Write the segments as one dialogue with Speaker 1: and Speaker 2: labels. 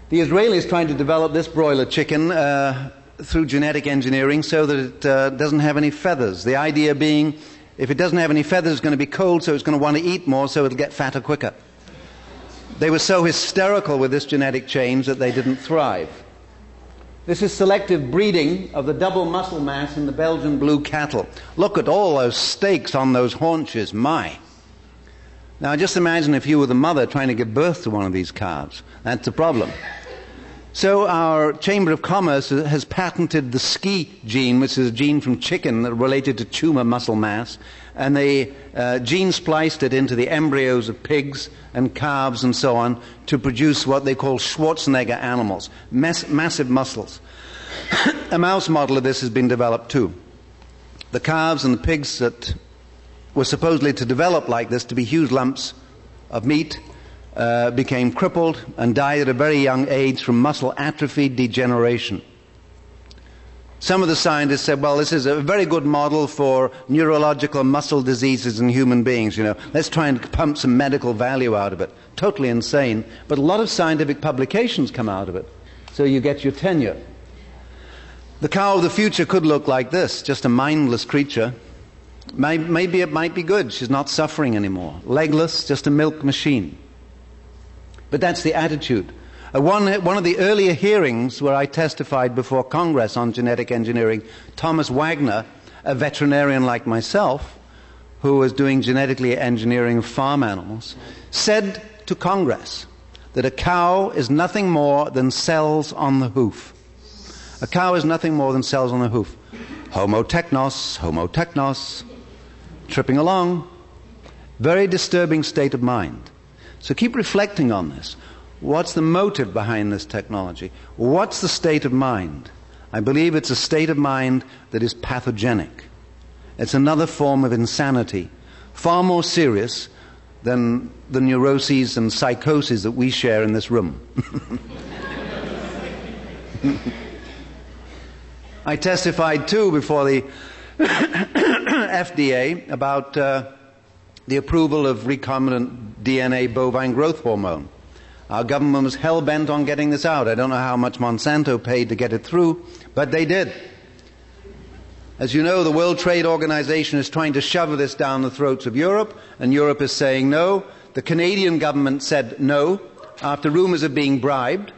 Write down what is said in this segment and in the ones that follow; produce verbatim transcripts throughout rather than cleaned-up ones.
Speaker 1: The Israelis trying to develop this broiler chicken uh, through genetic engineering so that it uh, doesn't have any feathers. The idea being, if it doesn't have any feathers, it's going to be cold, so it's going to want to eat more, so it'll get fatter quicker. They were so hysterical with this genetic change that they didn't thrive. This is selective breeding of the double muscle mass in the Belgian blue cattle. Look at all those steaks on those haunches, my. Now just imagine if you were the mother trying to give birth to one of these calves. That's a problem. So our Chamber of Commerce has patented the S C I gene, which is a gene from chicken related to tumor muscle mass, and they uh, gene spliced it into the embryos of pigs and calves and so on to produce what they call Schwarzenegger animals, mass massive muscles. A mouse model of this has been developed too. The calves and the pigs that were supposedly to develop like this, to be huge lumps of meat, uh, became crippled and died at a very young age from muscle atrophy degeneration. Some of the scientists said, well, this is a very good model for neurological muscle diseases in human beings, you know. Let's try and pump some medical value out of it. Totally insane, but a lot of scientific publications come out of it, so you get your tenure. The cow of the future could look like this, just a mindless creature. Maybe it might be good. She's not suffering anymore. Legless, just a milk machine. But that's the attitude. Uh, one, one of the earlier hearings where I testified before Congress on genetic engineering, Thomas Wagner, a veterinarian like myself, who was doing genetically engineering of farm animals, said to Congress that a cow is nothing more than cells on the hoof. A cow is nothing more than cells on the hoof. Homo technos, homo technos, tripping along. Very disturbing state of mind. So keep reflecting on this. What's the motive behind this technology? What's the state of mind? I believe it's a state of mind that is pathogenic. It's another form of insanity, far more serious than the neuroses and psychoses that we share in this room. I testified too before the F D A about uh, the approval of recombinant D N A bovine growth hormone. Our government was hell-bent on getting this out. I don't know how much Monsanto paid to get it through, but they did. As you know, the World Trade Organization is trying to shove this down the throats of Europe, and Europe is saying no. The Canadian government said no, after rumors of being bribed.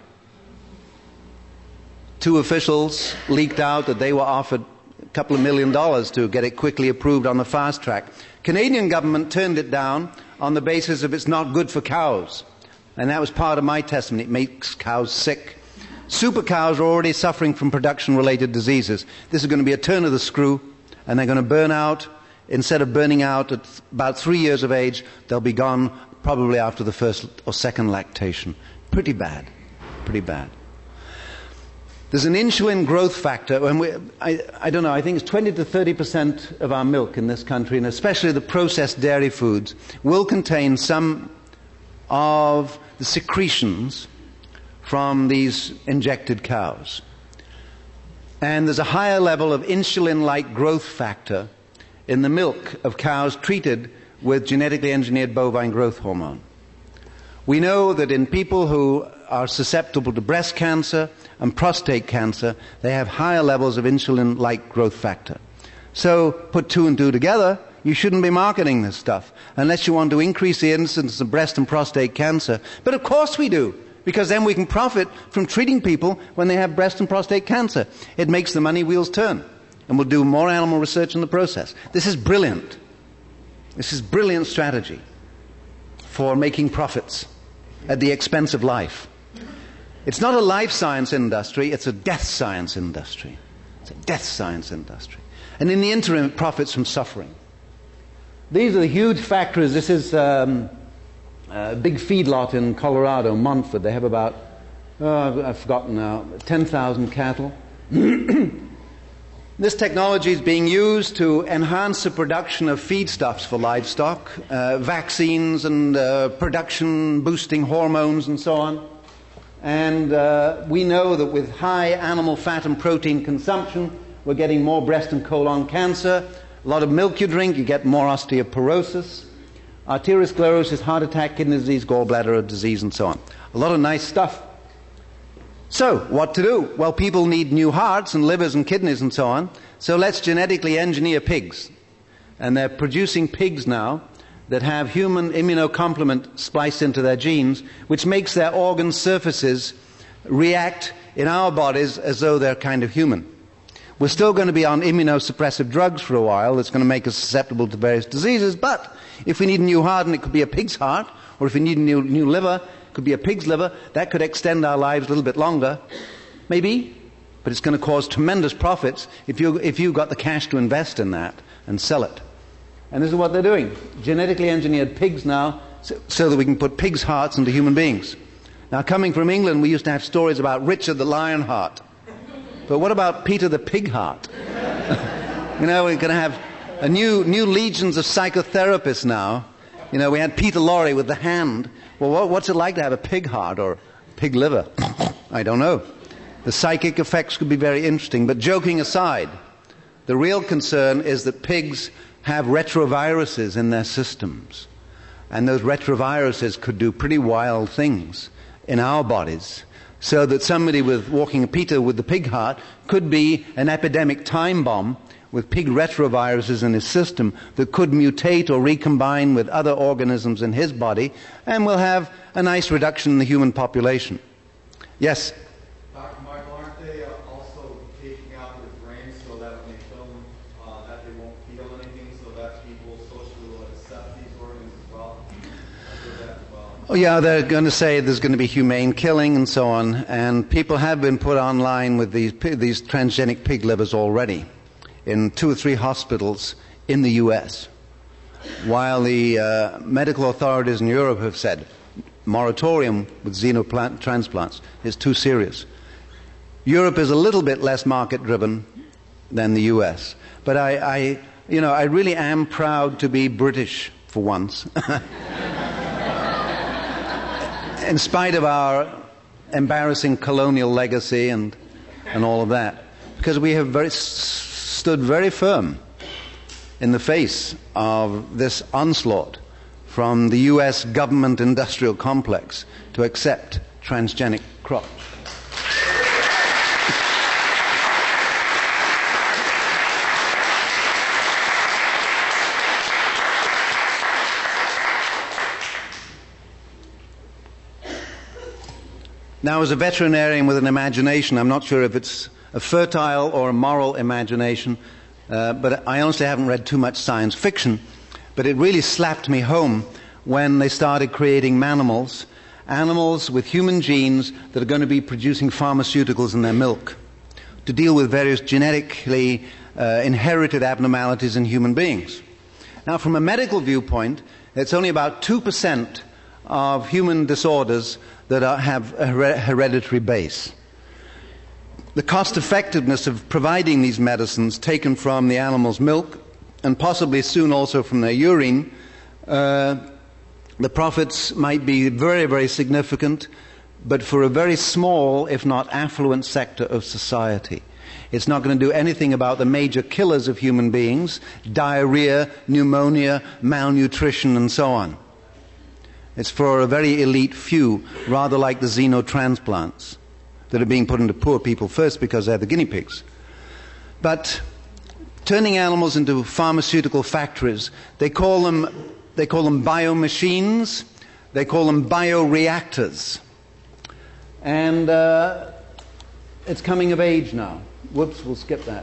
Speaker 1: Two officials leaked out that they were offered a couple of million dollars to get it quickly approved on the fast track. Canadian government turned it down on the basis of it's not good for cows. And that was part of my testimony. It makes cows sick. Super cows are already suffering from production-related diseases. This is going to be a turn of the screw, and they're going to burn out. Instead of burning out at about three years of age, they'll be gone probably after the first or second lactation. Pretty bad. Pretty bad. There's an insulin growth factor, and we, I, I don't know, I think it's twenty to thirty percent of our milk in this country, and especially the processed dairy foods, will contain some of the secretions from these injected cows. And there's a higher level of insulin-like growth factor in the milk of cows treated with genetically engineered bovine growth hormone. We know that in people who are susceptible to breast cancer and prostate cancer, they have higher levels of insulin-like growth factor. So put two and two together, you shouldn't be marketing this stuff unless you want to increase the incidence of breast and prostate cancer. But of course we do, because then we can profit from treating people when they have breast and prostate cancer. It makes the money wheels turn, and we'll do more animal research in the process. This is brilliant. This is brilliant strategy for making profits at the expense of life. It's not a life science industry, it's a death science industry. It's a death science industry. And in the interim, it profits from suffering. These are the huge factories. This is um, a big feedlot in Colorado, Montford. They have about, oh, I've forgotten now, ten thousand cattle. This technology is being used to enhance the production of feedstuffs for livestock, uh, vaccines and uh, production boosting hormones and so on. And uh, we know that with high animal fat and protein consumption, we're getting more breast and colon cancer. A lot of milk you drink, you get more osteoporosis, arteriosclerosis, heart attack, kidney disease, gallbladder disease, and so on. A lot of nice stuff. So, what to do? Well, people need new hearts and livers and kidneys and so on. So let's genetically engineer pigs. And they're producing pigs now that have human immunocomplement spliced into their genes, which makes their organ surfaces react in our bodies as though they're kind of human. We're still going to be on immunosuppressive drugs for a while. That's going to make us susceptible to various diseases. But if we need a new heart, and it could be a pig's heart, or if we need a new, new liver, it could be a pig's liver, that could extend our lives a little bit longer. Maybe. But it's going to cause tremendous profits if you, if you've got the cash to invest in that and sell it. And this is what they're doing. Genetically engineered pigs now, so, so that we can put pigs' hearts into human beings. Now, coming from England, we used to have stories about Richard the Lionheart. But what about Peter the Pig Heart? You know, we're going to have a new, new legions of psychotherapists now. You know, we had Peter Lorre with the hand. Well, what, what's it like to have a pig heart or pig liver? I don't know. The psychic effects could be very interesting. But joking aside, the real concern is that pigs have retroviruses in their systems. And those retroviruses could do pretty wild things in our bodies. So that somebody with walking Peter with the pig heart could be an epidemic time bomb with pig retroviruses in his system that could mutate or recombine with other organisms in his body, and will have a nice reduction in the human population. Yes?
Speaker 2: Doctor Michael, aren't they uh, also taking out their brains so that when they kill them, uh, that they won't feel anything, so that people socially will accept these organs as well? That as well?
Speaker 1: Oh yeah, they're going to say there's going to be humane killing and so on, and people have been put online with these, these transgenic pig livers already in two or three hospitals in the U S, while the uh, medical authorities in Europe have said moratorium with xenotransplants is too serious. Europe is a little bit less market-driven than the U S, but I, I, you know, I really am proud to be British for once, in spite of our embarrassing colonial legacy and and all of that, because we have very stood very firm in the face of this onslaught from the U S government industrial complex to accept transgenic crops. Now, as a veterinarian with an imagination, I'm not sure if it's a fertile or a moral imagination, uh, but I honestly haven't read too much science fiction, but it really slapped me home when they started creating manimals, animals with human genes that are going to be producing pharmaceuticals in their milk to deal with various genetically uh, inherited abnormalities in human beings. Now, from a medical viewpoint, it's only about two percent of human disorders that are, have a hereditary base. The cost effectiveness of providing these medicines taken from the animal's milk, and possibly soon also from their urine, uh, the profits might be very, very significant, but for a very small, if not affluent, sector of society. It's not going to do anything about the major killers of human beings: diarrhea, pneumonia, malnutrition, and so on. It's for a very elite few, rather like the xenotransplants that are being put into poor people first because they're the guinea pigs. But turning animals into pharmaceutical factories, they call them, they call them biomachines, they call them bioreactors. And uh, it's coming of age now. Whoops, we'll skip that.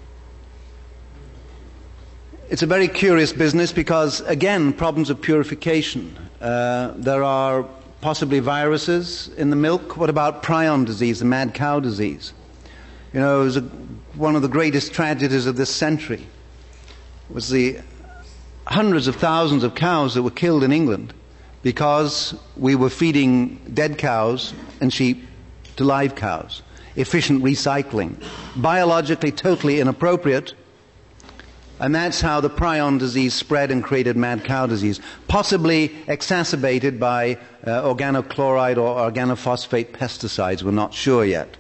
Speaker 1: It's a very curious business because, again, problems of purification. Uh, there are possibly viruses in the milk. What about prion disease, the mad cow disease? You know, it was a, one of the greatest tragedies of this century. It was the hundreds of thousands of cows that were killed in England because we were feeding dead cows and sheep to live cows. Efficient recycling. Biologically totally inappropriate. And that's how the prion disease spread and created mad cow disease, possibly exacerbated by uh, organochloride or organophosphate pesticides. We're not sure yet.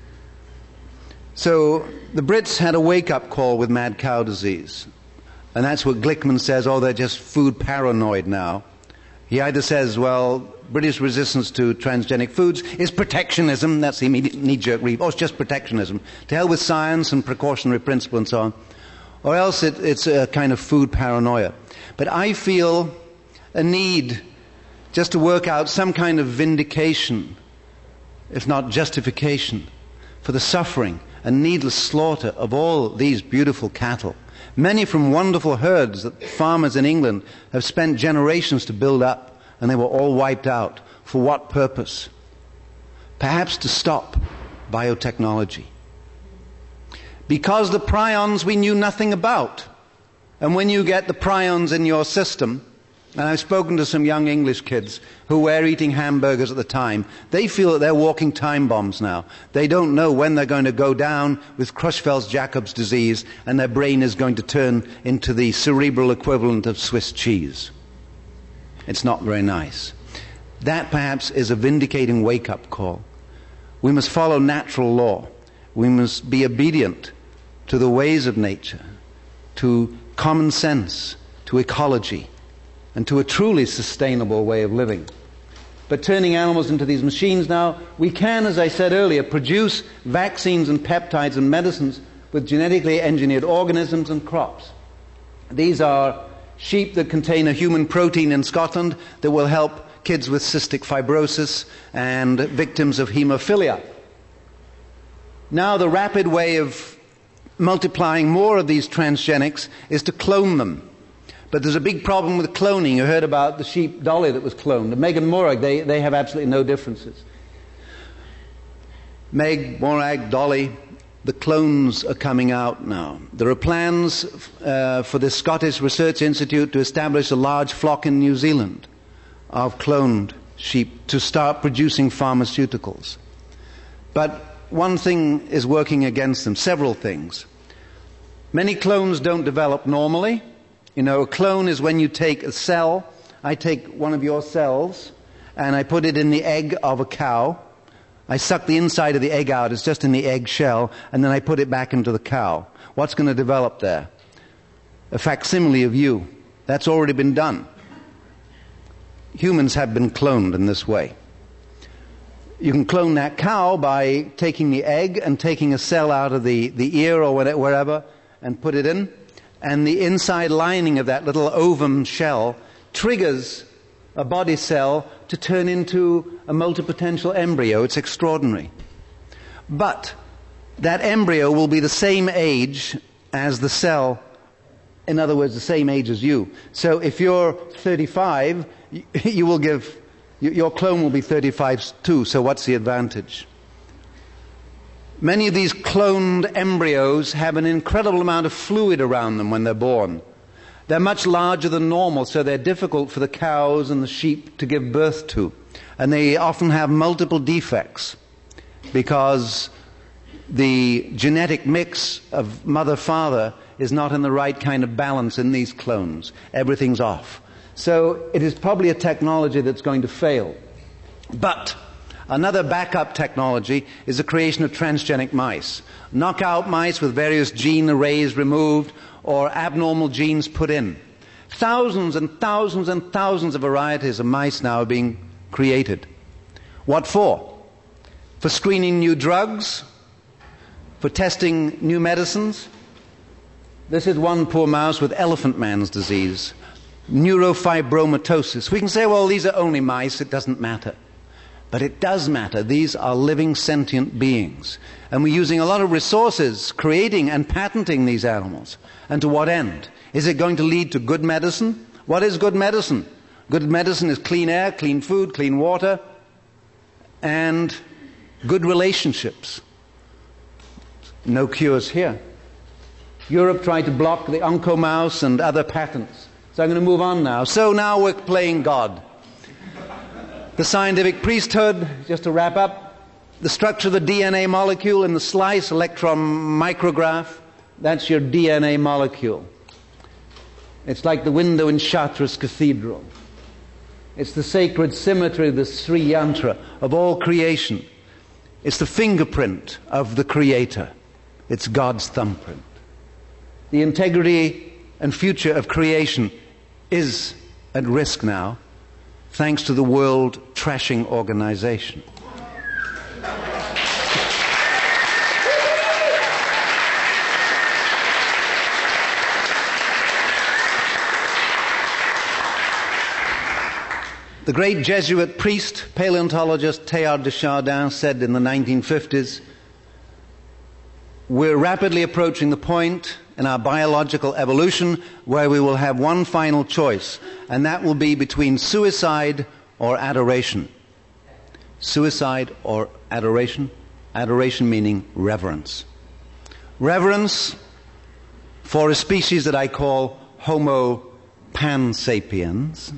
Speaker 1: So the Brits had a wake-up call with mad cow disease. And that's what Glickman says, oh, they're just food paranoid now. He either says, well, British resistance to transgenic foods is protectionism. That's the immediate knee-jerk read. Oh, it's just protectionism. To hell with science and precautionary principle and so on. Or else it, it's a kind of food paranoia. But I feel a need just to work out some kind of vindication, if not justification, for the suffering and needless slaughter of all these beautiful cattle. Many from wonderful herds that farmers in England have spent generations to build up, and they were all wiped out. For what purpose? Perhaps to stop biotechnology. Because the prions we knew nothing about. And when you get the prions in your system, and I've spoken to some young English kids who were eating hamburgers at the time, they feel that they're walking time bombs now. They don't know when they're going to go down with Creutzfeldt-Jacobs disease and their brain is going to turn into the cerebral equivalent of Swiss cheese. It's not very nice. That perhaps is a vindicating wake-up call. We must follow natural law. We must be obedient to the ways of nature, to common sense, to ecology, and to a truly sustainable way of living. But turning animals into these machines now, we can, as I said earlier, produce vaccines and peptides and medicines with genetically engineered organisms and crops. These are sheep that contain a human protein in Scotland that will help kids with cystic fibrosis and victims of haemophilia. Now the rapid way of multiplying more of these transgenics is to clone them. But there's a big problem with cloning. You heard about the sheep Dolly that was cloned. The Meg and Morag, they, they have absolutely no differences. Meg, Morag, Dolly, the clones are coming out now. There are plans uh, for the Scottish Research Institute to establish a large flock in New Zealand of cloned sheep to start producing pharmaceuticals. But one thing is working against them, several things. Many clones don't develop normally. You know, a clone is when you take a cell. I take one of your cells and I put it in the egg of a cow. I suck the inside of the egg out. It's just in the egg shell. And then I put it back into the cow. What's going to develop there? A facsimile of you. That's already been done. Humans have been cloned in this way. You can clone that cow by taking the egg and taking a cell out of the, the ear or wherever and put it in. And the inside lining of that little ovum shell triggers a body cell to turn into a multipotential embryo. It's extraordinary. But that embryo will be the same age as the cell, in other words, the same age as you. So if you're thirty-five, you will give, your clone will be thirty-five too, so what's the advantage? Many of these cloned embryos have an incredible amount of fluid around them when they're born. They're much larger than normal, so they're difficult for the cows and the sheep to give birth to. And they often have multiple defects because the genetic mix of mother-father is not in the right kind of balance in these clones. Everything's off. So it is probably a technology that's going to fail. But another backup technology is the creation of transgenic mice. Knockout mice with various gene arrays removed or abnormal genes put in. Thousands and thousands and thousands of varieties of mice now are being created. What for? For screening new drugs? For testing new medicines? This is one poor mouse with elephant man's disease, neurofibromatosis. We can say, well, these are only mice, it doesn't matter. But it does matter. These are living sentient beings. And we're using a lot of resources creating and patenting these animals. And to what end? Is it going to lead to good medicine? What is good medicine? Good medicine is clean air, clean food, clean water, and good relationships. No cures here. Europe tried to block the oncomouse and other patents. So I'm going to move on now. So now we're playing God. The scientific priesthood, just to wrap up, the structure of the D N A molecule in the slice electron micrograph, that's your D N A molecule. It's like the window in Chartres Cathedral. It's the sacred symmetry of the Sri Yantra of all creation. It's the fingerprint of the Creator. It's God's thumbprint. The integrity and future of creation is at risk now, thanks to the World trashing organization. The great Jesuit priest, paleontologist Teilhard de Chardin said in the nineteen fifties, we're rapidly approaching the point in our biological evolution where we will have one final choice, and that will be between suicide or adoration. Suicide or adoration? Adoration meaning reverence. Reverence for a species that I call Homo pansapiens.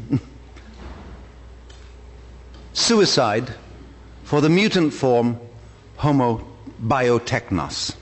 Speaker 1: Suicide for the mutant form Homo biotechnos.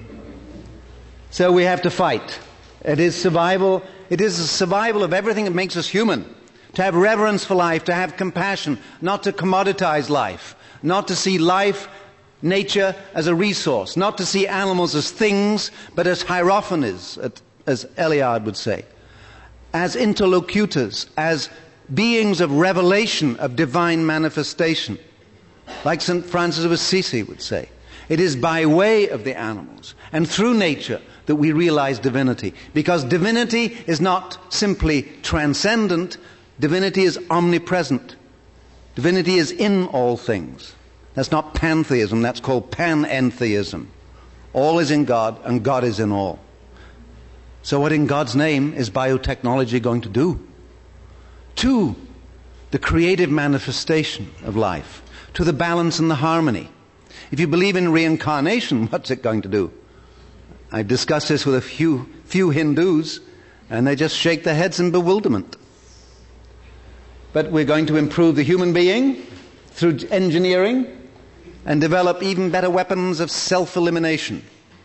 Speaker 1: So we have to fight. It is survival. It is a survival of everything that makes us human. To have reverence for life, to have compassion, not to commoditize life, not to see life, nature as a resource, not to see animals as things, but as hierophanies, as Eliade would say, as interlocutors, as beings of revelation, of divine manifestation, like Saint Francis of Assisi would say. It is by way of the animals and through nature that we realize divinity, because divinity is not simply transcendent, divinity is omnipresent. Divinity is in all things. That's not pantheism, that's called panentheism. All is in God and God is in all. So what in God's name is biotechnology going to do? To the creative manifestation of life, to the balance and the harmony. If you believe in reincarnation, what's it going to do? I've discussed this with a few, few Hindus, and they just shake their heads in bewilderment. But we're going to improve the human being through engineering and develop even better weapons of self-elimination.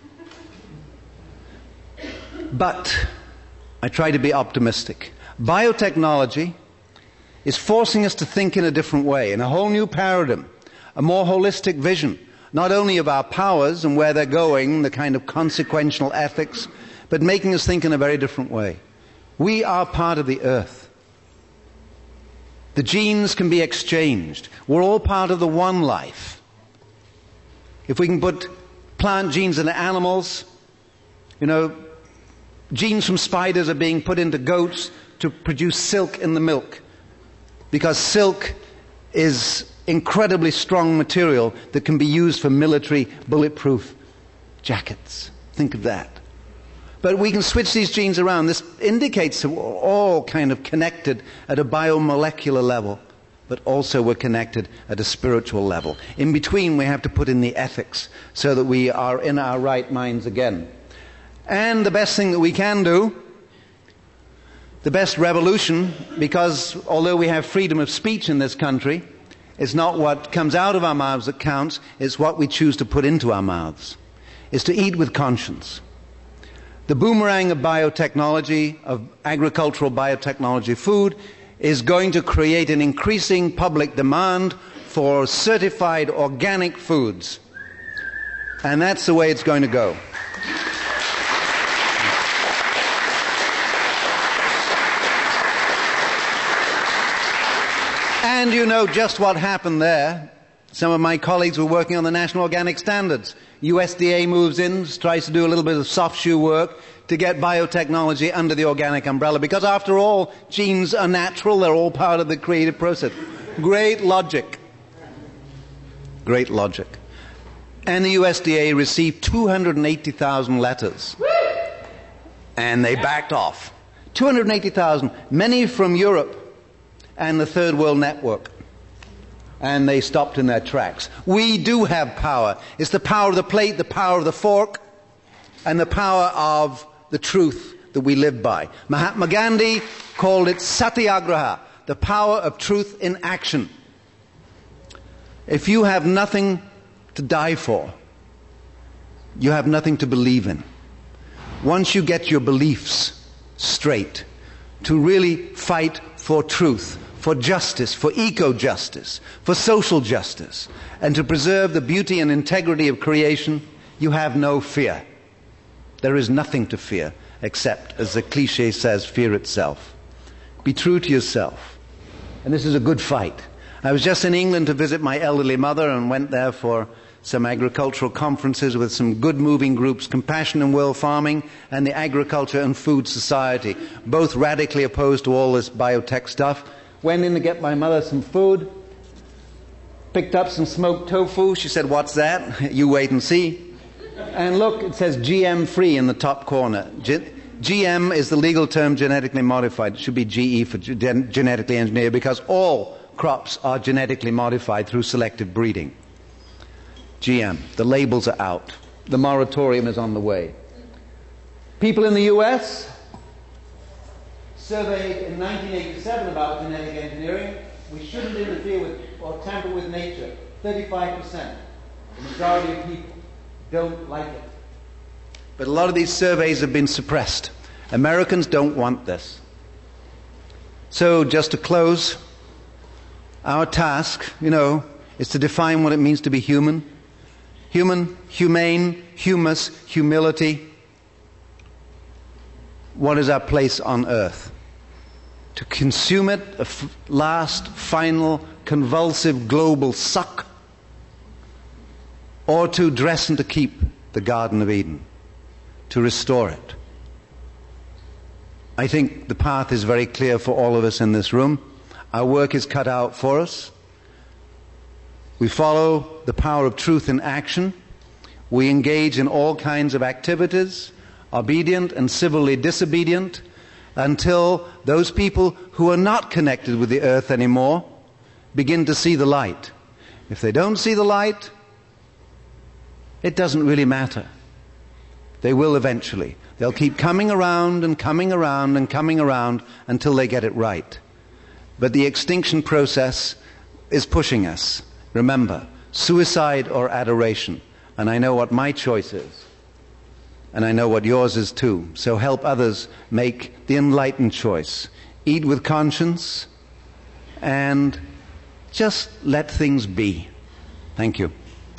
Speaker 1: But I try to be optimistic. Biotechnology is forcing us to think in a different way, in a whole new paradigm, a more holistic vision, not only of our powers and where they're going, the kind of consequential ethics, but making us think in a very different way. We are part of the earth. The genes can be exchanged. We're all part of the one life. If we can put plant genes into animals, you know, genes from spiders are being put into goats to produce silk in the milk, because silk is incredibly strong material that can be used for military bulletproof jackets. Think of that. But we can switch these genes around. This indicates that we're all kind of connected at a biomolecular level, but also we're connected at a spiritual level. In between, we have to put in the ethics so that we are in our right minds again. And the best thing that we can do, the best revolution, because although we have freedom of speech in this country, it's not what comes out of our mouths that counts, it's what we choose to put into our mouths. It's to eat with conscience. The boomerang of biotechnology, of agricultural biotechnology food, is going to create an increasing public demand for certified organic foods. And that's the way it's going to go. And you know just what happened there. Some of my colleagues were working on the National Organic Standards. U S D A moves in, tries to do a little bit of soft shoe work to get biotechnology under the organic umbrella. Because after all, genes are natural, they're all part of the creative process. Great logic. Great logic. And the U S D A received two hundred eighty thousand letters. And they backed off. two hundred eighty thousand, many from Europe and the Third World Network. And they stopped in their tracks. We do have power. It's the power of the plate, the power of the fork, and the power of the truth that we live by. Mahatma Gandhi called it satyagraha, the power of truth in action. If you have nothing to die for, you have nothing to believe in. Once you get your beliefs straight, to really fight for truth, for justice, for eco-justice, for social justice, and to preserve the beauty and integrity of creation, you have no fear. There is nothing to fear except, as the cliche says, fear itself. Be true to yourself. And this is a good fight. I was just in England to visit my elderly mother and went there for some agricultural conferences with some good moving groups, Compassion in World Farming and the Agriculture and Food Society, both radically opposed to all this biotech stuff. Went in to get my mother some food, picked up some smoked tofu. She said, "What's that?" "You wait and see." And look, it says G M free in the top corner. Ge- G M is the legal term, genetically modified. It should be G E for gen- genetically engineered, because all crops are genetically modified through selective breeding. G M. The labels are out. The moratorium is on the way. People in the U S surveyed in nineteen eighty-seven about genetic engineering. We shouldn't interfere with or tamper with nature. thirty-five percent. The majority of people don't like it. But a lot of these surveys have been suppressed. Americans don't want this. So, just to close, our task, you know, is to define what it means to be human. Human, humane, humus, humility. What is our place on earth? To consume it, a f- last, final, convulsive, global suck, or to dress and to keep the Garden of Eden, to restore it. I think the path is very clear for all of us in this room. Our work is cut out for us. We follow the power of truth in action. We engage in all kinds of activities, obedient and civilly disobedient, until those people who are not connected with the earth anymore begin to see the light. If they don't see the light, it doesn't really matter. They will eventually. They'll keep coming around and coming around and coming around until they get it right. But the extinction process is pushing us. Remember, suicide or adoration. And I know what my choice is. And I know what yours is too. So help others make the enlightened choice. Eat with conscience and just let things be. Thank you.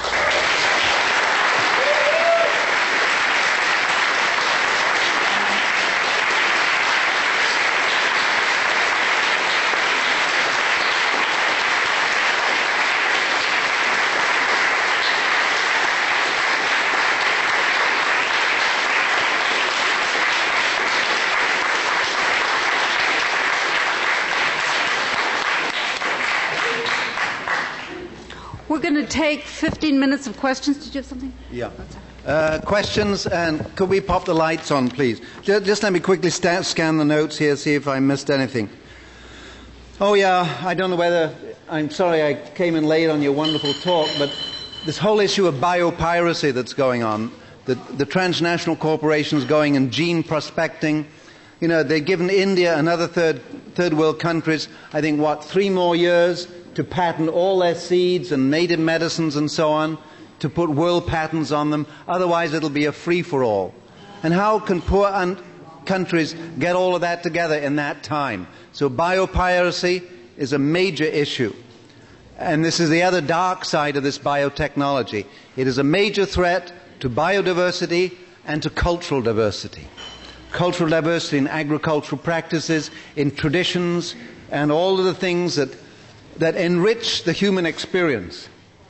Speaker 3: We're going to take fifteen minutes of questions. Did you have something?
Speaker 1: Yeah. Uh, questions, and could we pop the lights on, please? Just, just let me quickly sta- scan the notes here, see if I missed anything. Oh, yeah, I don't know whether... I'm sorry I came in late on your wonderful talk, but this whole issue of biopiracy that's going on, the, the transnational corporations going and gene prospecting, you know, they've given India and other third, third world countries, I think, what, three more years to patent all their seeds and native medicines and so on, to put world patents on them. Otherwise it'll be a free-for-all. And how can poor un- countries get all of that together in that time? So biopiracy is a major issue. And this is the other dark side of this biotechnology. It is a major threat to biodiversity and to cultural diversity. Cultural diversity in agricultural practices, in traditions, and all of the things that that enrich the human experience.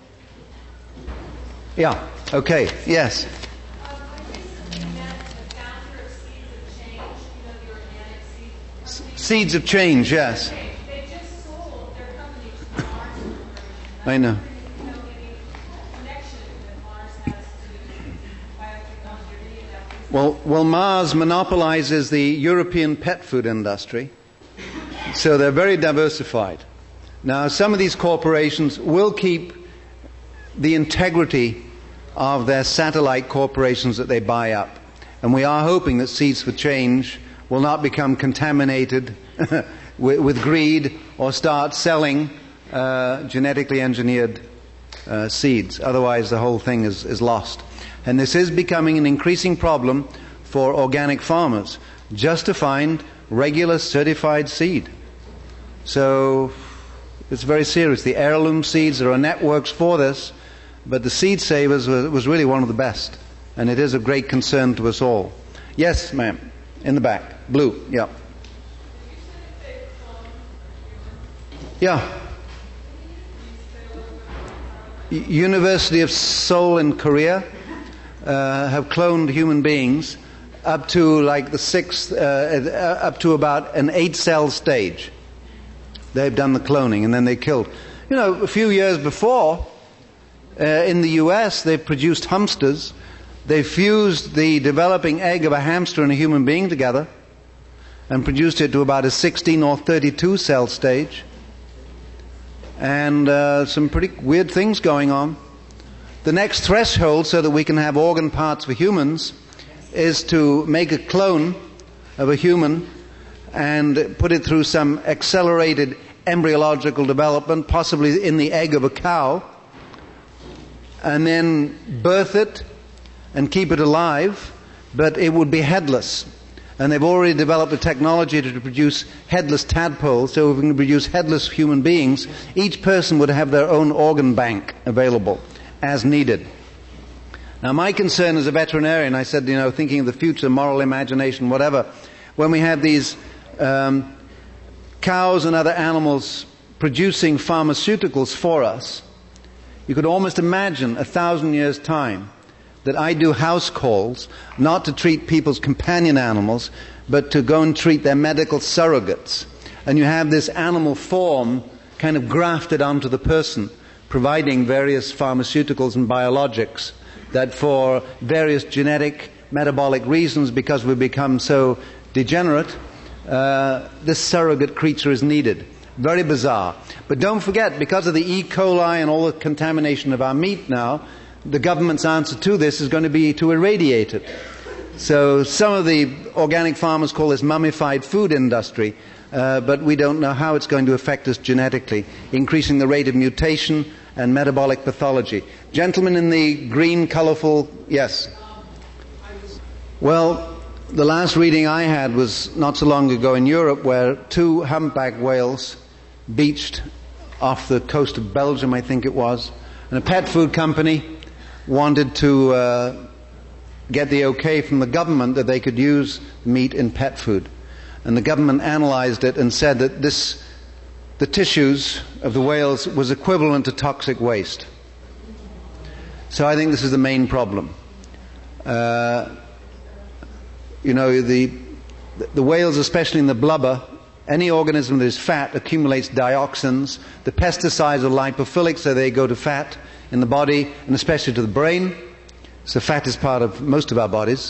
Speaker 1: Yeah, okay, yes.
Speaker 4: Um, I recently met the founder of Seeds of Change, you know, the organic seed company.
Speaker 1: Seeds of Change, yes.
Speaker 4: They, they just sold their company to Mars Corporation.
Speaker 1: I know.
Speaker 4: You know, any connection that Mars has to biotechnology or any of that.
Speaker 1: Well, well, Mars monopolizes the European pet food industry, so they're very diversified. Now, some of these corporations will keep the integrity of their satellite corporations that they buy up. And we are hoping that Seeds for Change will not become contaminated with, with greed or start selling uh, genetically engineered uh, seeds. Otherwise, the whole thing is, is lost. And this is becoming an increasing problem for organic farmers, just to find regular certified seed. So it's very serious. The heirloom seeds, there are networks for this, but the Seed Savers was, was really one of the best. And it is of great concern to us all. Yes, ma'am. In the back. Blue. Yeah.
Speaker 4: You said if they clone,
Speaker 1: Yeah.
Speaker 4: Can you
Speaker 1: University of Seoul in Korea uh, have cloned human beings up to like the sixth, uh, up to about an eight-cell stage. They've done the cloning, and then they killed. You know, a few years before, uh, in the U S, they produced hamsters. They fused the developing egg of a hamster and a human being together and produced it to about a sixteen or thirty-two cell stage. And uh, some pretty weird things going on. The next threshold so that we can have organ parts for humans is to make a clone of a human and put it through some accelerated embryological development, possibly in the egg of a cow, and then birth it and keep it alive, but it would be headless. And they've already developed a technology to produce headless tadpoles, so if we can produce headless human beings, each person would have their own organ bank available as needed. Now, my concern as a veterinarian, I said, you know, thinking of the future, moral imagination, whatever, when we have these um, cows and other animals producing pharmaceuticals for us, you could almost imagine a thousand years' time that I do house calls, not to treat people's companion animals, but to go and treat their medical surrogates. And you have this animal form kind of grafted onto the person, providing various pharmaceuticals and biologics that for various genetic, metabolic reasons, because we've become so degenerate, uh, this surrogate creature is needed. Very bizarre. But don't forget, because of the E. coli and all the contamination of our meat now, the government's answer to this is going to be to irradiate it. So some of the organic farmers call this mummified food industry, uh, but we don't know how it's going to affect us genetically, increasing the rate of mutation and metabolic pathology. Gentlemen in the green, colorful, yes. Well, the last reading I had was not so long ago in Europe, where two humpback whales beached off the coast of Belgium, I think it was, and a pet food company wanted to uh, get the okay from the government that they could use meat in pet food. And the government analyzed it and said that this, the tissues of the whales was equivalent to toxic waste. So I think this is the main problem. Uh, you know, the, the whales, especially in the blubber, any organism that is fat accumulates dioxins. The pesticides are lipophilic, so they go to fat in the body, and especially to the brain. So fat is part of most of our bodies.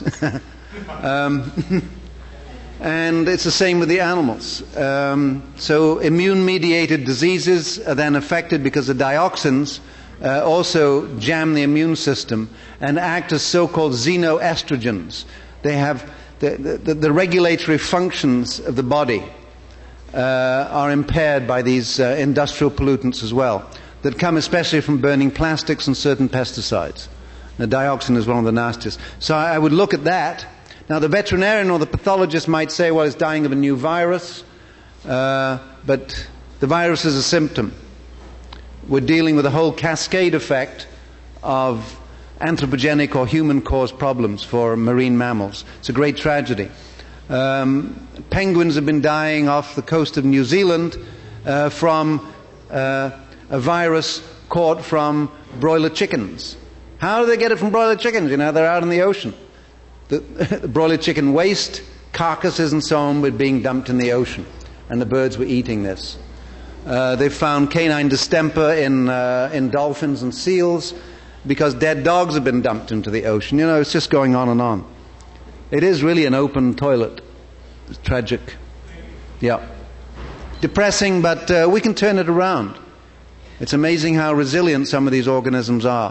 Speaker 1: um, and it's the same with the animals. Um, so immune-mediated diseases are then affected because the dioxins uh, also jam the immune system and act as so-called xenoestrogens. They have the, the, the regulatory functions of the body uh, are impaired by these uh, industrial pollutants as well, that come especially from burning plastics and certain pesticides. The dioxin is one of the nastiest. So I would look at that. Now the veterinarian or the pathologist might say, well, it's dying of a new virus, uh, but the virus is a symptom. We're dealing with a whole cascade effect of anthropogenic or human-caused problems for marine mammals. It's a great tragedy. Um, penguins have been dying off the coast of New Zealand uh, from uh, a virus caught from broiler chickens. How do they get it from broiler chickens? You know, they're out in the ocean. The, the broiler chicken waste, carcasses and so on were being dumped in the ocean, and the birds were eating this. Uh, they found canine distemper in, uh, in dolphins and seals because dead dogs have been dumped into the ocean. You know, it's just going on and on. It is really an open toilet. It's tragic. Yeah. Depressing, but uh, we can turn it around. It's amazing how resilient some of these organisms are.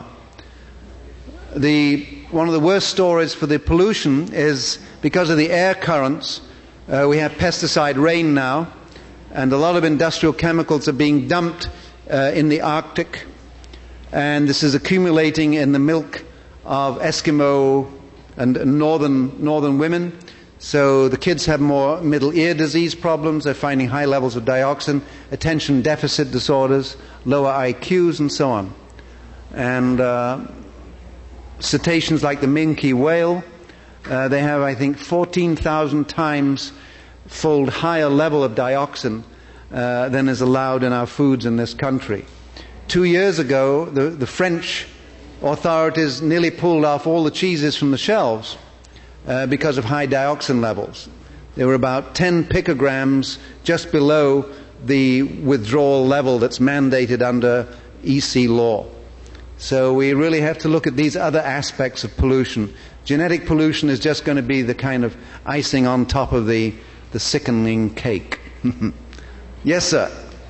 Speaker 1: The, one of the worst stories for the pollution is because of the air currents. Uh, we have pesticide rain now, and a lot of industrial chemicals are being dumped uh, in the Arctic, and this is accumulating in the milk of Eskimo and northern northern women. So the kids have more middle ear disease problems. They're finding high levels of dioxin, attention deficit disorders, lower I Qs, and so on. And uh, cetaceans like the minke whale, uh, they have, I think, fourteen thousand times fold higher level of dioxin uh, than is allowed in our foods in this country. two years ago, the, the French authorities nearly pulled off all the cheeses from the shelves uh, because of high dioxin levels. There were about ten picograms just below the withdrawal level that's mandated under E C law. So we really have to look at these other aspects of pollution. Genetic pollution is just going to be the kind of icing on top of the, the sickening cake. Yes, sir.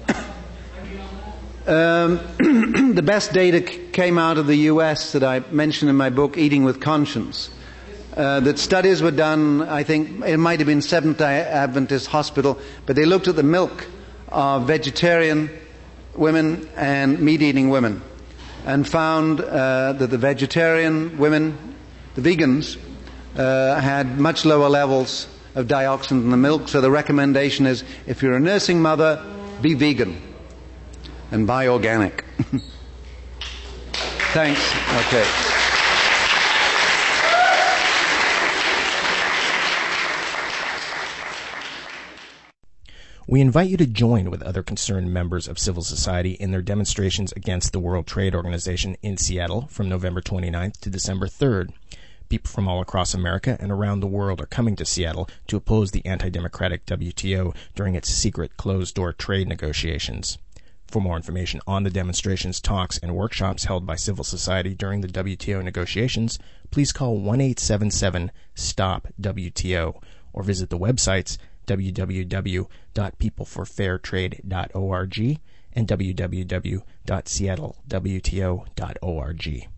Speaker 1: Um, the best data c- came out of the U S that I mentioned in my book, Eating with Conscience. Uh, that studies were done, I think it might have been Seventh-day Adventist Hospital, but they looked at the milk of vegetarian women and meat-eating women and found uh, that the vegetarian women, the vegans, uh, had much lower levels of dioxin in the milk. So the recommendation is, if you're a nursing mother, be vegan and buy organic. Thanks. Okay.
Speaker 5: We invite you to join with other concerned members of civil society in their demonstrations against the World Trade Organization in Seattle from November twenty-ninth to December third. People from all across America and around the world are coming to Seattle to oppose the anti-democratic W T O during its secret closed-door trade negotiations. For more information on the demonstrations, talks, and workshops held by civil society during the W T O negotiations, please call one eight seven seven stop W T O or visit the websites w w w dot people for fair trade dot org and w w w dot seattle w t o dot org.